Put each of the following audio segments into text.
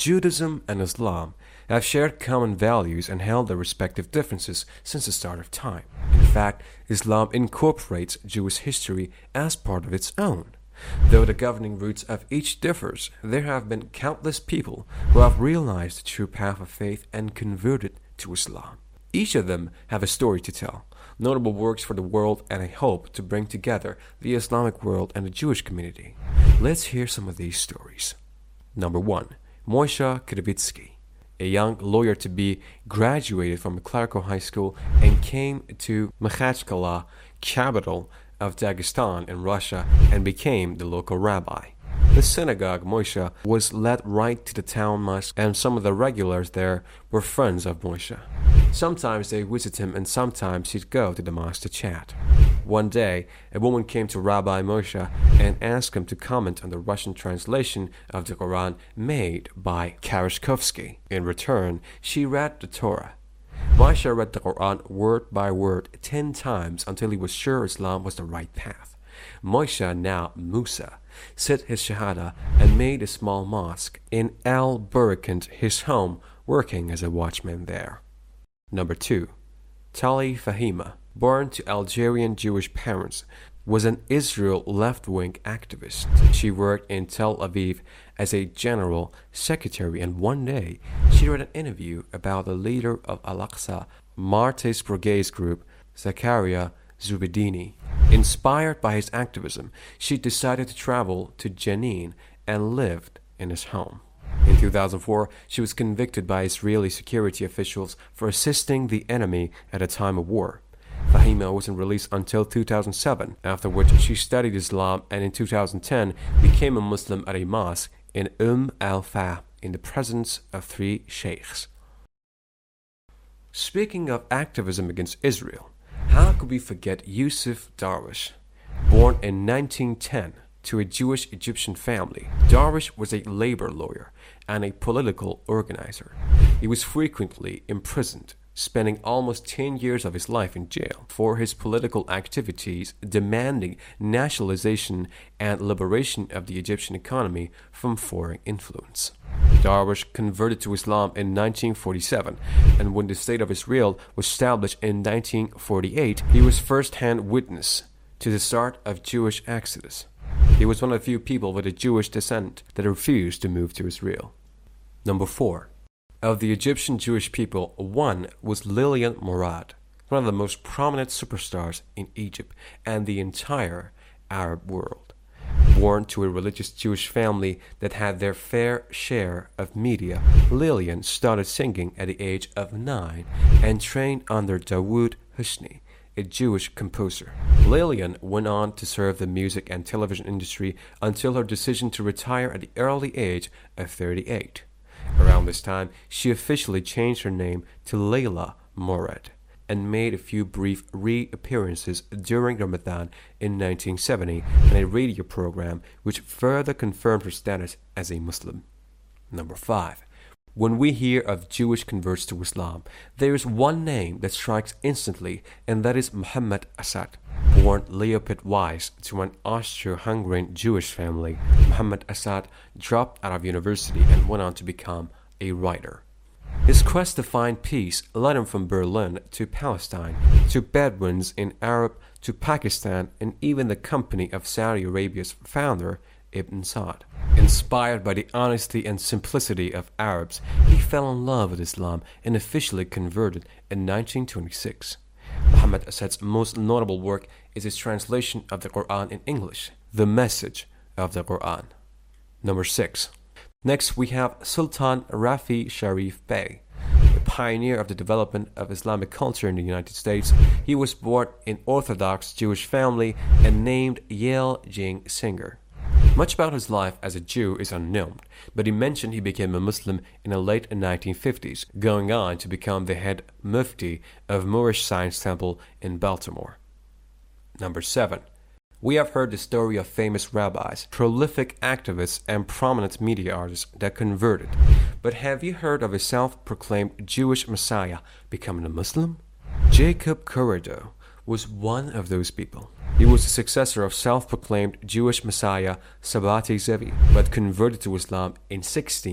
Judaism and Islam have shared common values and held their respective differences since the start of time. In fact, Islam incorporates Jewish history as part of its own. Though the governing roots of each differs, there have been countless people who have realized the true path of faith and converted to Islam. Each of them have a story to tell, notable works for the world, and a hope to bring together the Islamic world and the Jewish community. Let's hear some of these stories. Number 1. Moshe Krivitsky. A young lawyer-to-be graduated from a clerical high school and came to Makhachkala, capital of Dagestan in Russia, and became the local rabbi. The synagogue Moshe was led right to the town mosque, and some of the regulars there were friends of Moshe. Sometimes they visit him, and sometimes he'd go to the mosque to chat. One day, a woman came to Rabbi Moshe and asked him to comment on the Russian translation of the Quran made by Karashkovsky. In return, she read the Torah. Moshe read the Quran word by word 10 times until he was sure Islam was the right path. Moshe, now Musa, said his Shahada and made a small mosque in Al-Burkand his home, working as a watchman there. Number 2. Tali Fahima, born to Algerian Jewish parents, was an Israel left-wing activist. She worked in Tel Aviv as a general secretary, and one day she read an interview about the leader of Al-Aqsa Martyrs Brigade group, Zakaria Zubeydini. Inspired by his activism, she decided to travel to Jenin and lived in his home. In 2004, she was convicted by Israeli security officials for assisting the enemy at a time of war. Fahima wasn't released until 2007, after which she studied Islam and in 2010 became a Muslim at a mosque in al-Fa in the presence of 3 sheikhs. Speaking of activism against Israel, how could we forget Yusuf Darwish? Born in 1910 to a Jewish Egyptian family, Darwish was a labor lawyer and a political organizer. He was frequently imprisoned, spending almost 10 years of his life in jail for his political activities demanding nationalization and liberation of the Egyptian economy from foreign influence. Darwish converted to Islam in 1947, and when the State of Israel was established in 1948, he was first-hand witness to the start of Jewish exodus. He was one of the few people with a Jewish descent that refused to move to Israel. Number 4. Of the Egyptian Jewish people, one was Lilian Murad, one of the most prominent superstars in Egypt and the entire Arab world. Born to a religious Jewish family that had their fair share of media, Lilian started singing at the age of 9 and trained under Dawood Husni, a Jewish composer. Lilian went on to serve the music and television industry until her decision to retire at the early age of 38. Around this time, she officially changed her name to Layla Morad and made a few brief reappearances during Ramadan in 1970 in a radio program which further confirmed her status as a Muslim. Number 5. When we hear of Jewish converts to Islam, there is one name that strikes instantly, and that is Muhammad Asad. Born Leopold Weiss to an Austro-Hungarian Jewish family, Muhammad Asad dropped out of university and went on to become a writer. His quest to find peace led him from Berlin to Palestine, to Bedouins in Arab, to Pakistan, and even the company of Saudi Arabia's founder, Ibn Saud. Inspired by the honesty and simplicity of Arabs, he fell in love with Islam and officially converted in 1926. Muhammad Asad's most notable work is his translation of the Quran in English, The Message of the Quran. Number 6. Next, we have Sultan Rafi Sharif Bey, a pioneer of the development of Islamic culture in the United States. He was born in Orthodox Jewish family and named Yale Jing Singer. Much about his life as a Jew is unknown, but he mentioned he became a Muslim in the late 1950s, going on to become the head mufti of Moorish Science Temple in Baltimore. Number 7. We have heard the story of famous rabbis, prolific activists, and prominent media artists that converted. But have you heard of a self-proclaimed Jewish messiah becoming a Muslim? Jacob Corrado was one of those people. He was the successor of self-proclaimed Jewish messiah Sabbatai Zevi, but converted to Islam in 16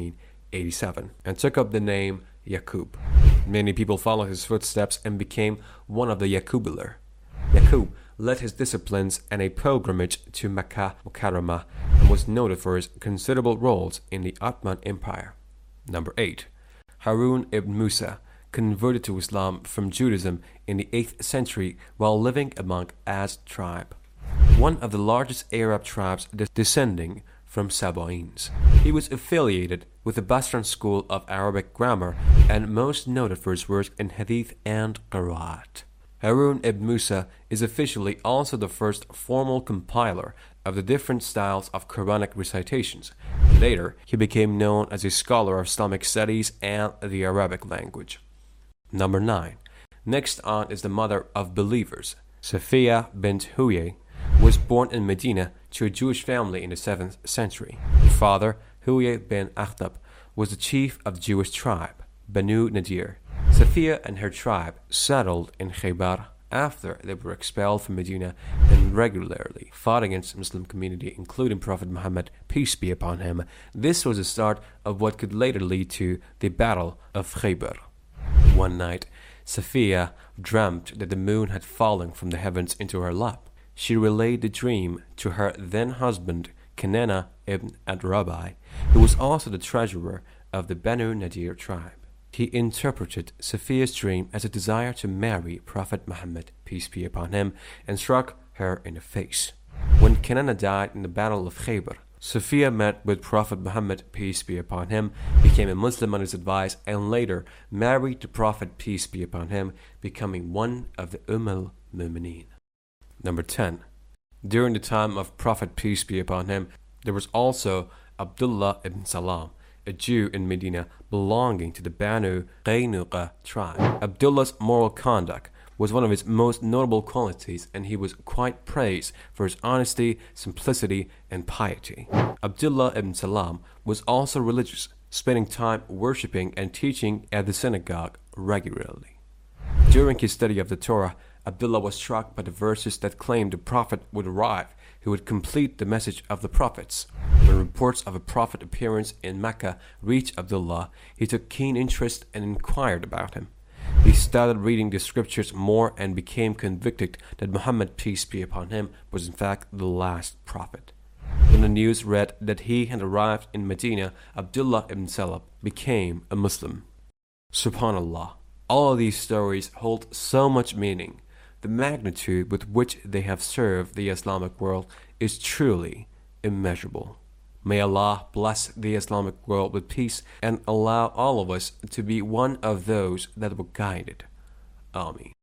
87 and took up the name Yaqub. Many people followed his footsteps and became one of the Yaqubilar. Yaqub led his disciplines and a pilgrimage to Mecca Mukarramah and was noted for his considerable roles in the Ottoman Empire. Number 8. Harun ibn Musa converted to Islam from Judaism in the 8th century while living among Azd tribe, one of the largest Arab tribes descending from Sabaeans. He was affiliated with the Basran school of Arabic grammar and most noted for his work in Hadith and Qira'at. Harun ibn Musa is officially also the first formal compiler of the different styles of Quranic recitations. Later, he became known as a scholar of Islamic studies and the Arabic language. Number 9. Next on is the mother of believers. Safiya bint Huyay was born in Medina to a Jewish family in the 7th century. Her father, Huyay bin Akhtab, was the chief of the Jewish tribe, Banu Nadir. Safiya and her tribe settled in Khaybar after they were expelled from Medina and regularly fought against the Muslim community, including Prophet Muhammad, peace be upon him. This was the start of what could later lead to the Battle of Khaybar. One night, Safiya dreamt that the moon had fallen from the heavens into her lap. She relayed the dream to her then husband, Kinana ibn Adrabai, who was also the treasurer of the Banu Nadir tribe. He interpreted Safiya's dream as a desire to marry Prophet Muhammad, peace be upon him, and struck her in the face. When Kinana died in the Battle of Khaybar, Safiya met with Prophet Muhammad, peace be upon him, became a Muslim on his advice, and later married the Prophet, peace be upon him, becoming one of the al-Mu'mineen. Number 10. During the time of Prophet, peace be upon him, there was also Abdullah ibn Salam, a Jew in Medina belonging to the Banu Qaynuqa tribe. Abdullah's moral conduct was one of his most notable qualities, and he was quite praised for his honesty, simplicity, and piety. Abdullah ibn Salam was also religious, spending time worshipping and teaching at the synagogue regularly. During his study of the Torah, Abdullah was struck by the verses that claimed the prophet would arrive, who would complete the message of the prophets. When reports of a prophet appearance in Mecca reached Abdullah, he took keen interest and inquired about him. He started reading the scriptures more and became convicted that Muhammad, peace be upon him, was in fact the last prophet. When the news read that he had arrived in Medina, Abdullah ibn Salam became a Muslim. Subhanallah, all of these stories hold so much meaning. The magnitude with which they have served the Islamic world is truly immeasurable. May Allah bless the Islamic world with peace and allow all of us to be one of those that were guided. Ameen.